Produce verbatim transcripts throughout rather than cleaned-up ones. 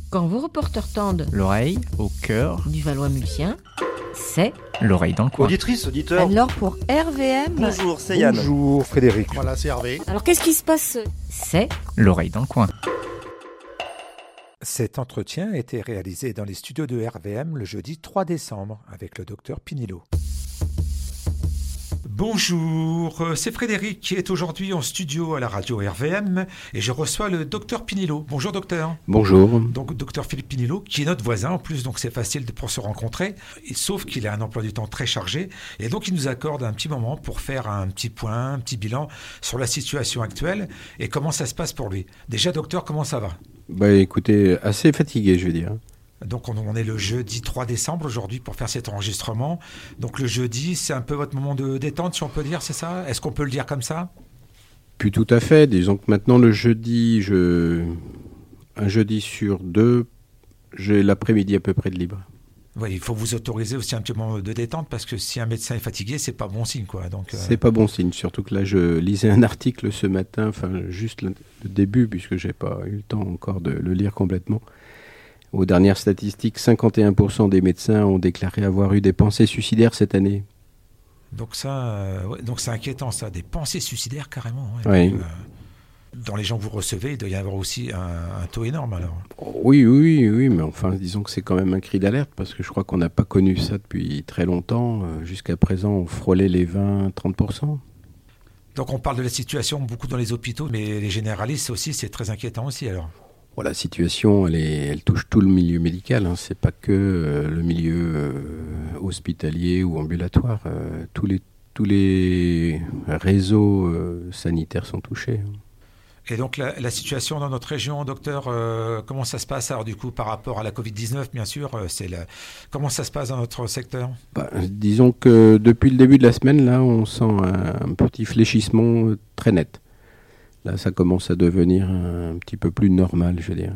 Quand vos reporters tendent l'oreille au cœur du Valois-Mulsien, c'est l'oreille dans le coin. Auditrice, auditeur. alors pour R V M. Bonjour, c'est Yann. Bonjour Frédéric. Voilà, c'est Hervé. Alors qu'est-ce qui se passe? C'est L'oreille dans le coin. Cet entretien a été réalisé dans les studios de R V M le jeudi trois décembre avec le docteur Pinillo. Bonjour, c'est Frédéric qui est aujourd'hui en studio à la radio R V M et je reçois le docteur Pinillo. Bonjour docteur. Bonjour. Donc docteur Philippe Pinillo qui est notre voisin en plus, donc c'est facile pour se rencontrer, sauf qu'il a un emploi du temps très chargé et donc il nous accorde un petit moment pour faire un petit point, un petit bilan sur la situation actuelle et comment ça se passe pour lui. Déjà docteur, comment ça va? Bah écoutez, assez fatigué je veux dire. Donc on, on est le jeudi trois décembre aujourd'hui pour faire cet enregistrement. Donc le jeudi, c'est un peu votre moment de détente, si on peut dire, c'est ça? Est-ce qu'on peut le dire comme ça? Puis tout à fait. Disons que maintenant le jeudi, je... un jeudi sur deux, j'ai l'après-midi à peu près de libre. Oui, il faut vous autoriser aussi un petit moment de détente parce que si un médecin est fatigué, c'est pas bon signe, quoi. Donc, euh... c'est pas bon signe. Surtout que là, je lisais un article ce matin, enfin juste le, le début, puisque j'ai pas eu le temps encore de le lire complètement. Aux dernières statistiques, cinquante et un pour cent des médecins ont déclaré avoir eu des pensées suicidaires cette année. Donc ça, euh, ouais, donc c'est inquiétant, ça, des pensées suicidaires carrément. Ouais. Oui. Donc, euh, dans les gens que vous recevez, il doit y avoir aussi un, un taux énorme alors. Oui, oui, oui, mais enfin, disons que c'est quand même un cri d'alerte parce que je crois qu'on n'a pas connu ça depuis très longtemps. Jusqu'à présent, on frôlait les vingt à trente pour cent. Donc on parle de la situation beaucoup dans les hôpitaux, mais les généralistes aussi, c'est très inquiétant aussi alors. Bon, la situation, elle, est, elle touche tout le milieu médical. Hein. C'est pas que euh, le milieu euh, hospitalier ou ambulatoire. Euh, tous les tous les réseaux euh, sanitaires sont touchés. Hein. Et donc la, la situation dans notre région, docteur, euh, comment ça se passe alors du coup par rapport à la covid dix-neuf, bien sûr, euh, c'est la... comment ça se passe dans notre secteur? Bah, disons que depuis le début de la semaine, là, on sent un, un petit fléchissement très net. Là, ça commence à devenir un petit peu plus normal, je veux dire.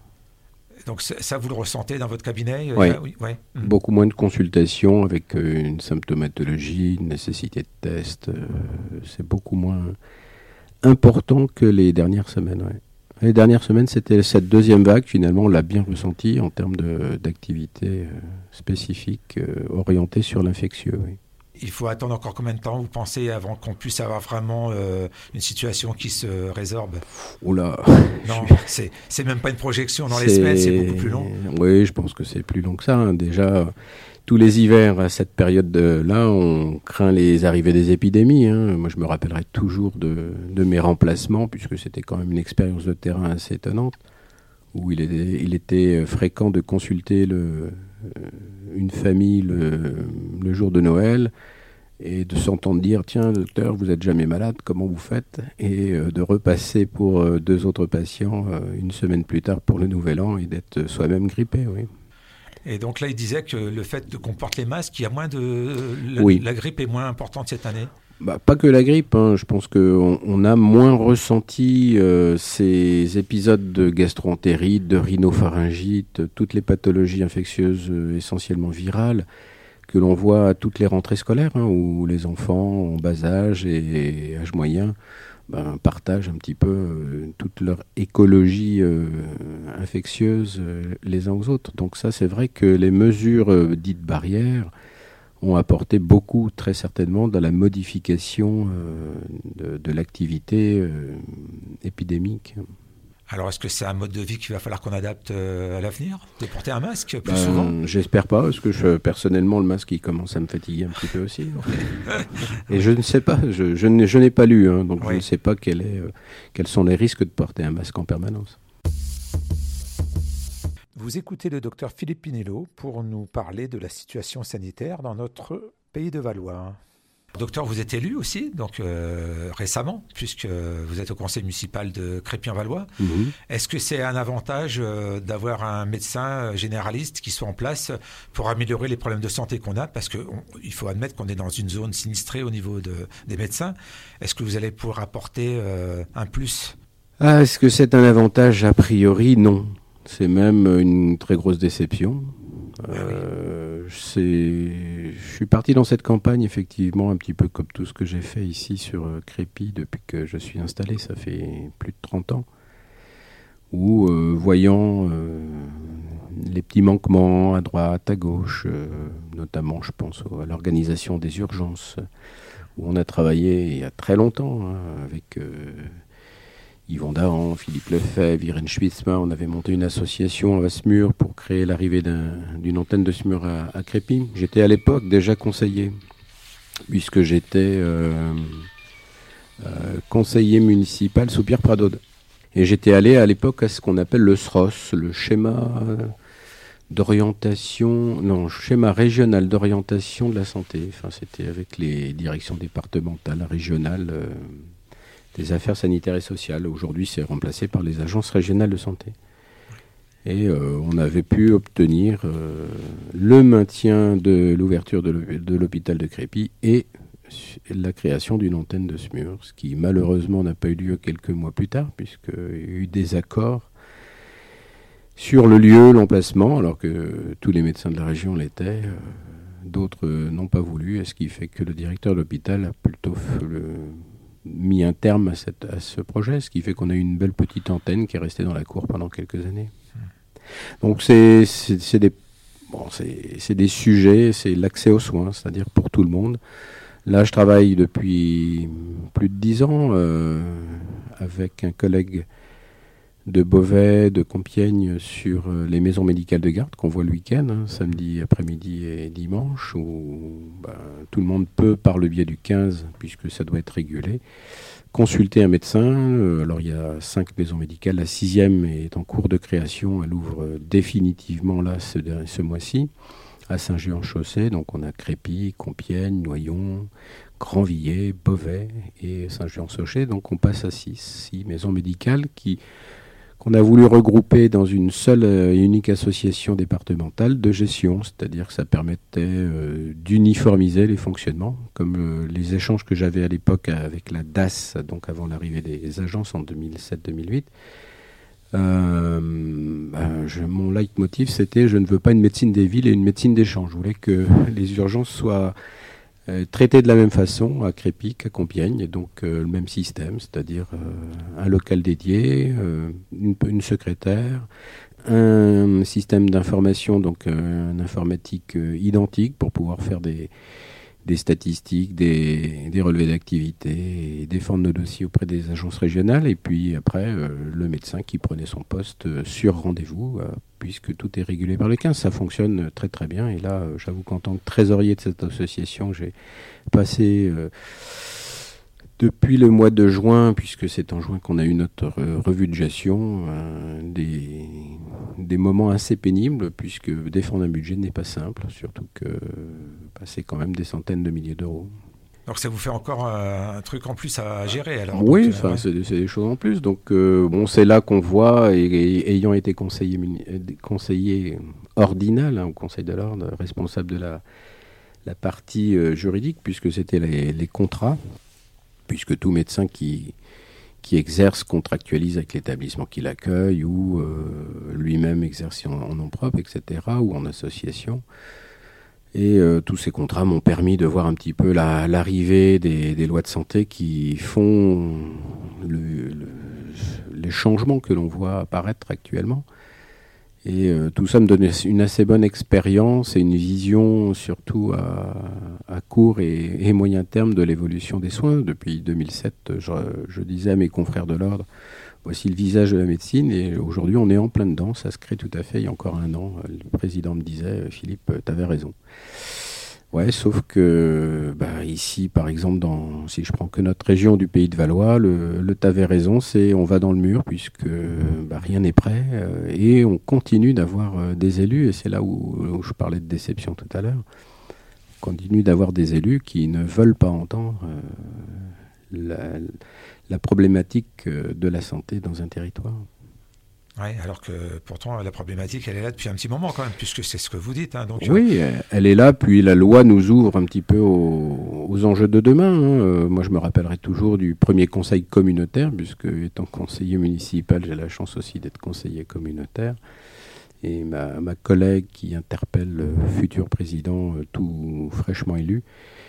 Donc ça, vous le ressentez dans votre cabinet? Oui. euh, oui, ouais. Mmh. Beaucoup moins de consultations avec une symptomatologie, une nécessité de test. Euh, c'est beaucoup moins important que les dernières semaines. Ouais. Les dernières semaines, c'était cette deuxième vague. Finalement, on l'a bien ressenti en termes de, d'activités euh, spécifiques euh, orientées sur l'infectieux. Oui. Il faut attendre encore combien de temps, vous pensez, avant qu'on puisse avoir vraiment euh, une situation qui se résorbe? Oula. Non, c'est, c'est même pas une projection dans c'est... les semaines, c'est beaucoup plus long. Oui, je pense que c'est plus long que ça. Hein. Déjà, tous les hivers, à cette période-là, on craint les arrivées des épidémies. Hein. Moi, je me rappellerai toujours de, de mes remplacements, puisque c'était quand même une expérience de terrain assez étonnante, où il était, il était fréquent de consulter le... une famille le, le jour de Noël et de s'entendre dire « Tiens, docteur, vous n'êtes jamais malade, comment vous faites ?» et euh, de repasser pour euh, deux autres patients euh, une semaine plus tard pour le Nouvel An et d'être soi-même grippé, oui. Et donc là, il disait que le fait qu'on porte les masques, il y a moins de... La, oui. la grippe est moins importante cette année? Bah, pas que la grippe, hein. Je pense qu'on on a moins ressenti euh, ces épisodes de gastroentérite, de rhinopharyngite, toutes les pathologies infectieuses euh, essentiellement virales que l'on voit à toutes les rentrées scolaires, hein, où les enfants en bas âge et, et âge moyen ben, partagent un petit peu euh, toute leur écologie euh, infectieuse euh, les uns aux autres. Donc ça, c'est vrai que les mesures euh, dites barrières ont apporté beaucoup, très certainement, dans la modification euh, de, de l'activité euh, épidémique. Alors, est-ce que c'est un mode de vie qu'il va falloir qu'on adapte euh, à l'avenir, de porter un masque plus ben, souvent? J'espère pas, parce que je, personnellement, le masque, il commence à me fatiguer un petit peu aussi. Et je ne sais pas, je, je, n'ai, je n'ai pas lu, hein, donc oui. Je ne sais pas quel est, euh, quels sont les risques de porter un masque en permanence. Vous écoutez le docteur Philippe Pinillo pour nous parler de la situation sanitaire dans notre pays de Valois. Docteur, vous êtes élu aussi, donc euh, récemment, puisque vous êtes au conseil municipal de Crépy-en-Valois. Mmh. Est-ce que c'est un avantage euh, d'avoir un médecin généraliste qui soit en place pour améliorer les problèmes de santé qu'on a? Parce qu'il faut admettre qu'on est dans une zone sinistrée au niveau de, des médecins. Est-ce que vous allez pouvoir apporter euh, un plus? Ah, est-ce que c'est un avantage? A priori, non. C'est même une très grosse déception. Euh, c'est... Je suis parti dans cette campagne, effectivement, un petit peu comme tout ce que j'ai fait ici sur Crépy depuis que je suis installé, ça fait plus de trente ans, où, euh, voyant euh, les petits manquements à droite, à gauche, euh, notamment je pense à l'organisation des urgences, où on a travaillé il y a très longtemps hein, avec euh, Yvon Dahan, Philippe Lefebvre, Irène Schwitzma. On avait monté une association à Smur pour créer l'arrivée d'un, d'une antenne de Smur à, à Crépy. J'étais à l'époque déjà conseiller, puisque j'étais euh, euh, conseiller municipal sous Pierre Pradode. Et j'étais allé à l'époque à ce qu'on appelle le S R O S, le schéma d'orientation, non, schéma régional d'orientation de la santé. Enfin, c'était avec les directions départementales, régionales euh, des affaires sanitaires et sociales. Aujourd'hui, c'est remplacé par les agences régionales de santé. Et euh, on avait pu obtenir euh, le maintien de l'ouverture de l'hôpital de Crépy et la création d'une antenne de Smur, ce qui malheureusement n'a pas eu lieu quelques mois plus tard, puisqu'il y a eu des accords sur le lieu, l'emplacement, alors que tous les médecins de la région l'étaient, euh, d'autres euh, n'ont pas voulu, et ce qui fait que le directeur de l'hôpital a plutôt f- le, mis un terme à, cette, à ce projet, ce qui fait qu'on a eu une belle petite antenne qui est restée dans la cour pendant quelques années. Donc c'est, c'est, c'est, des, bon, c'est, c'est des sujets, c'est l'accès aux soins, c'est-à-dire pour tout le monde. Là, je travaille depuis plus de dix ans euh, avec un collègue de Beauvais, de Compiègne, sur euh, les maisons médicales de garde qu'on voit le week-end, hein, samedi après-midi et dimanche, où bah, tout le monde peut, par le biais du quinze, puisque ça doit être régulé, consulter un médecin. Euh, alors, il y a cinq maisons médicales. La sixième est en cours de création. Elle ouvre euh, définitivement là ce, ce mois-ci, à Saint-Jean-Chaussée. Donc on a Crépy, Compiègne, Noyon, Grandvilliers, Beauvais et Saint-Jean-Chaussée. Donc on passe à six, six maisons médicales qui, qu'on a voulu regrouper dans une seule et unique association départementale de gestion. C'est-à-dire que ça permettait euh, d'uniformiser les fonctionnements, comme euh, les échanges que j'avais à l'époque avec la D A S, donc avant l'arrivée des agences en deux mille sept deux mille huit. Euh, ben, je, mon leitmotiv c'était je ne veux pas une médecine des villes et une médecine des champs. Je voulais que les urgences soient euh, traitées de la même façon à Crépy qu'à Compiègne, et donc euh, le même système, c'est-à-dire euh, un local dédié, euh, une, une secrétaire, un système d'information, donc euh, un informatique euh, identique pour pouvoir faire des des statistiques, des, des relevés d'activité, et défendre nos dossiers auprès des agences régionales, et puis après, euh, le médecin qui prenait son poste euh, sur rendez-vous, euh, puisque tout est régulé par le quinze. Ça fonctionne très très bien, et là, euh, j'avoue qu'en tant que trésorier de cette association, j'ai passé, euh, depuis le mois de juin, puisque c'est en juin qu'on a eu notre euh, revue de gestion, euh, des, des moments assez pénibles, puisque défendre un budget n'est pas simple, surtout que bah, c'est quand même des centaines de milliers d'euros. Donc ça vous fait encore euh, un truc en plus à gérer alors. Oui, donc, enfin, euh, ouais. c'est, c'est des choses en plus. Donc euh, bon, c'est là qu'on voit, et, et ayant été conseiller, conseiller ordinal hein, au Conseil de l'Ordre, responsable de la, la partie euh, juridique, puisque c'était les, les contrats, puisque tout médecin qui, qui exerce contractualise avec l'établissement qui l'accueille, ou euh, lui-même exerce en, en nom propre, et cetera, ou en association. Et euh, tous ces contrats m'ont permis de voir un petit peu la, l'arrivée des, des lois de santé qui font le, le, les changements que l'on voit apparaître actuellement. Et euh, tout ça me donnait une assez bonne expérience et une vision surtout à, à court et, et moyen terme de l'évolution des soins. Depuis deux mille sept, je, je disais à mes confrères de l'ordre, voici le visage de la médecine, et aujourd'hui on est en plein dedans, ça se crée tout à fait. Il y a encore un an, le président me disait, Philippe, t'avais raison. Ouais, sauf que bah, ici, par exemple, dans, si je prends que notre région du Pays de Valois, le, le t'avais raison, c'est on va dans le mur, puisque bah, rien n'est prêt, euh, et on continue d'avoir euh, des élus, et c'est là où, où je parlais de déception tout à l'heure, on continue d'avoir des élus qui ne veulent pas entendre euh, la, la problématique de la santé dans un territoire. Oui, alors que pourtant la problématique elle est là depuis un petit moment quand même, puisque c'est ce que vous dites. Hein, donc, oui, euh... elle est là, puis la loi nous ouvre un petit peu aux, aux enjeux de demain. Hein. Euh, moi je me rappellerai toujours du premier conseil communautaire, puisque étant conseiller municipal, j'ai la chance aussi d'être conseiller communautaire. Et ma, ma collègue qui interpelle le futur président euh, tout fraîchement élu,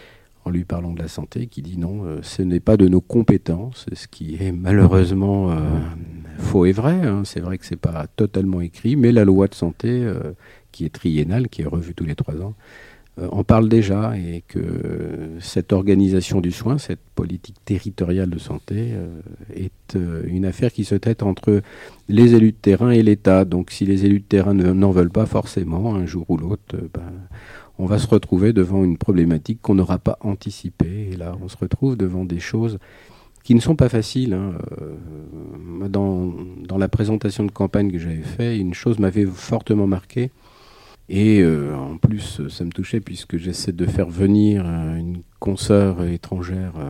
en lui parlant de la santé, qui dit non, euh, ce n'est pas de nos compétences, ce qui est malheureusement euh, faux et vrai. Hein. C'est vrai que c'est pas totalement écrit, mais la loi de santé, euh, qui est triennale, qui est revue tous les trois ans, euh, en parle déjà, et que euh, cette organisation du soin, cette politique territoriale de santé, euh, est euh, une affaire qui se traite entre les élus de terrain et l'État. Donc si les élus de terrain ne, n'en veulent pas forcément, un jour ou l'autre, euh, ben, on va se retrouver devant une problématique qu'on n'aura pas anticipée. Et là, on se retrouve devant des choses qui ne sont pas faciles. Hein. Euh, dans, dans la présentation de campagne que j'avais faite, une chose m'avait fortement marqué. Et euh, en plus, ça me touchait puisque j'essaie de faire venir euh, une consoeur étrangère euh,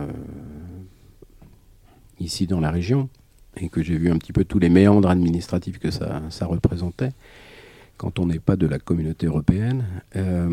ici dans la région, et que j'ai vu un petit peu tous les méandres administratifs que ça, ça représentait. Quand on n'est pas de la communauté européenne, euh,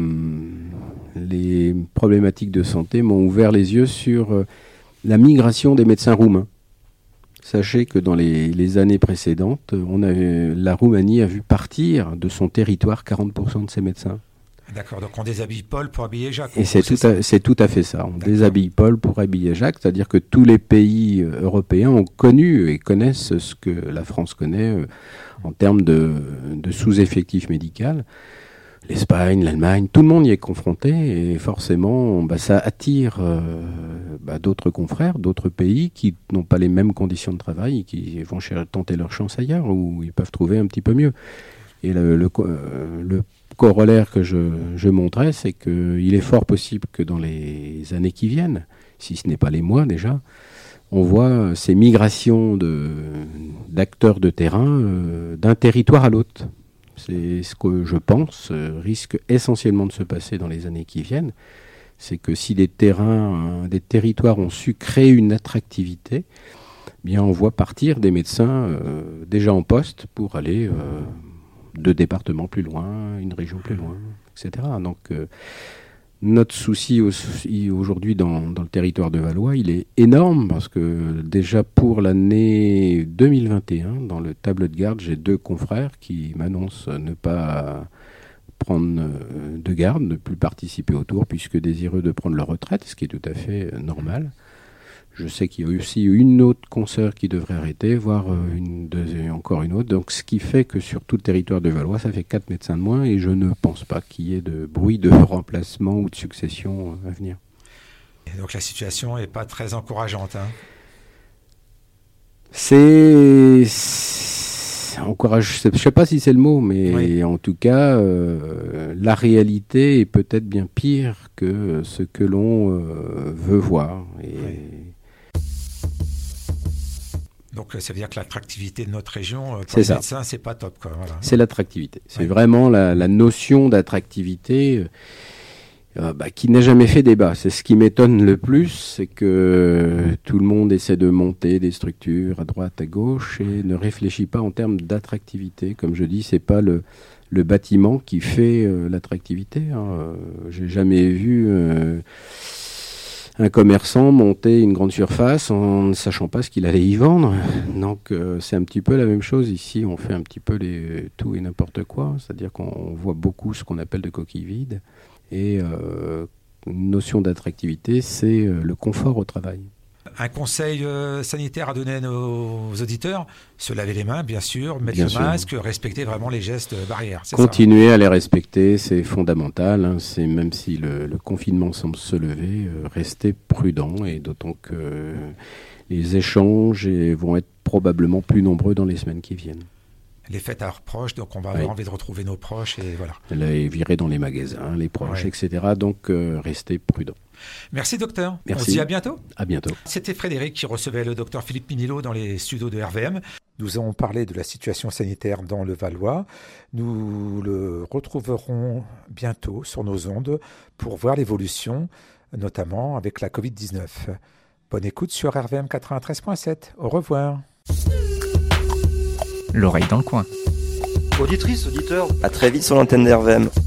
les problématiques de santé m'ont ouvert les yeux sur euh, la migration des médecins roumains. Sachez que dans les, les années précédentes, on avait, la Roumanie a vu partir de son territoire quarante pour cent de ses médecins. D'accord, donc on déshabille Paul pour habiller Jacques. Et c'est tout, à, c'est tout à fait ça. On D'accord. déshabille Paul pour habiller Jacques, c'est-à-dire que tous les pays européens ont connu et connaissent ce que la France connaît euh, en termes de, de sous-effectif médical. L'Espagne, l'Allemagne, tout le monde y est confronté, et forcément, bah, ça attire euh, bah, d'autres confrères, d'autres pays qui n'ont pas les mêmes conditions de travail et qui vont tenter leur chance ailleurs, où ils peuvent trouver un petit peu mieux. Et le, le, euh, le corollaire que je, je montrais, c'est qu'il est fort possible que dans les années qui viennent, si ce n'est pas les mois déjà, on voit ces migrations de, d'acteurs de terrain euh, d'un territoire à l'autre. C'est ce que je pense euh, risque essentiellement de se passer dans les années qui viennent. C'est que si des terrains, euh, des territoires ont su créer une attractivité, eh bien on voit partir des médecins euh, déjà en poste pour aller euh, deux départements plus loin, une région plus loin, et cetera. Donc euh, notre souci aussi aujourd'hui dans, dans le territoire de Valois, il est énorme, parce que déjà pour l'année deux mille vingt et un, dans le tableau de garde, j'ai deux confrères qui m'annoncent ne pas prendre de garde, ne plus participer au tour, puisque désireux de prendre leur retraite, ce qui est tout à fait normal. Je sais qu'il y a aussi une autre consoeur qui devrait arrêter, voire une, deux, encore une autre. Donc, ce qui fait que sur tout le territoire de Valois, ça fait quatre médecins de moins, et je ne pense pas qu'il y ait de bruit de remplacement ou de succession à venir. Et donc, la situation n'est pas très encourageante. Hein. C'est... c'est encourage... Je ne sais pas si c'est le mot, mais oui. En tout cas, euh, la réalité est peut-être bien pire que ce que l'on euh, veut voir. Et... Oui. Donc, ça veut dire que l'attractivité de notre région, pour les médecins, c'est pas top, quoi. Voilà. C'est l'attractivité. C'est ouais. vraiment la, la notion d'attractivité euh, bah, qui n'a jamais fait débat. C'est ce qui m'étonne le plus, c'est que tout le monde essaie de monter des structures à droite, à gauche, et ne réfléchit pas en termes d'attractivité. Comme je dis, c'est pas le, le bâtiment qui fait euh, l'attractivité. Hein. Euh, j'ai jamais vu... Euh, un commerçant monter une grande surface en ne sachant pas ce qu'il allait y vendre. Donc euh, c'est un petit peu la même chose ici. On fait un petit peu les, tout et n'importe quoi. C'est-à-dire qu'on voit beaucoup ce qu'on appelle de coquilles vides. Et euh, une notion d'attractivité, c'est euh, le confort au travail. Un conseil euh, sanitaire à donner à nos auditeurs, se laver les mains, bien sûr, mettre bien le sûr. masque, respecter vraiment les gestes barrières. C'est Continuer ça, hein. à les respecter, c'est fondamental. Hein. C'est, même si le, le confinement semble se lever, euh, rester prudent, et d'autant que euh, les échanges et, vont être probablement plus nombreux dans les semaines qui viennent. Les fêtes à leurs proches, donc on va avoir oui. envie de retrouver nos proches, et voilà. Les virer dans les magasins, les proches, ouais. et cetera. Donc euh, rester prudent. Merci docteur. Merci. On se dit à bientôt. À bientôt. C'était Frédéric qui recevait le docteur Philippe Pinillo dans les studios de R V M. Nous avons parlé de la situation sanitaire dans le Valois. Nous le retrouverons bientôt sur nos ondes pour voir l'évolution, notamment avec la covid dix-neuf. Bonne écoute sur R V M quatre-vingt-treize point sept. Au revoir. L'oreille dans le coin. Auditrice, auditeur, à très vite sur l'antenne d'R V M.